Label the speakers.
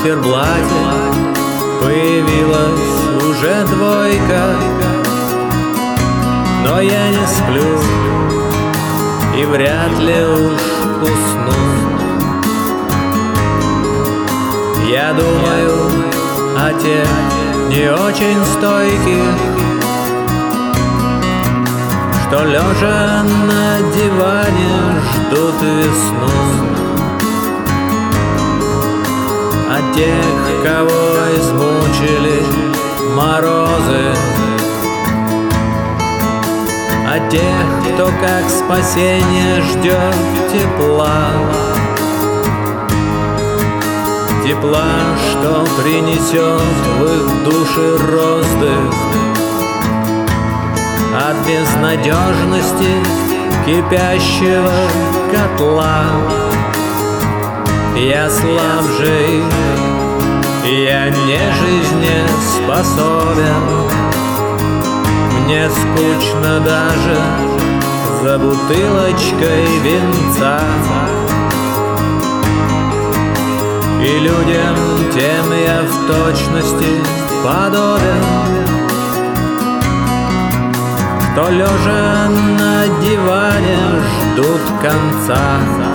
Speaker 1: циферблате появилась уже двойка. Но я не сплю и вряд ли уж усну. Я думаю о тех не очень стойких, что лежа на диване ждут весну. О тех, кого измучили морозы, о тех, кто как спасение ждет тепла. Тепла, что принесет в их души роздых от безнадежности кипящего котла. Я слаб же их, я не жизнеспособен. Мне скучно даже за бутылочкой винца. И людям тем я в точности подобен, кто лежа на диване ждут конца.